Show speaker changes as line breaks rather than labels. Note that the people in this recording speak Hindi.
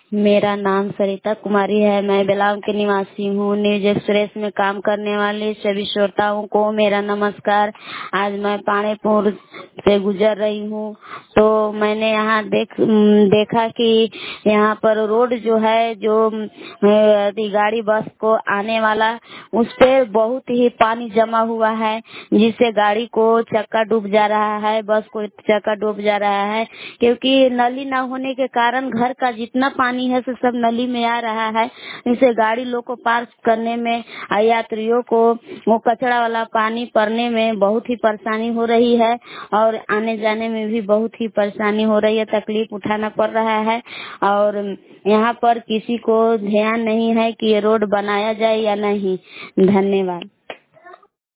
मेरा नाम सरिता कुमारी है। मैं बेलाव की निवासी हूँ। न्यूज एक्सप्रेस में काम करने वाले सभी श्रोताओं को मेरा नमस्कार। आज मैं पानीपुर से गुजर रही हूँ तो मैंने यहाँ देखा कि यहाँ पर रोड जो है, जो गाड़ी बस को आने वाला, उस पे बहुत ही पानी जमा हुआ है, जिससे गाड़ी को चक्का डूब जा रहा है, बस को चक्का डूब जा रहा है। क्योंकि नली न होने के कारण घर का जितना पानी है तो सब नली में आ रहा है। इससे गाड़ी लोग को पार करने में, यात्रियों को वो कचरा वाला पानी पड़ने में बहुत ही परेशानी हो रही है और आने जाने में भी बहुत ही परेशानी हो रही है, तकलीफ उठाना पड़ रहा है। और यहाँ पर किसी को ध्यान नहीं है कि ये रोड बनाया जाए या नहीं। धन्यवाद।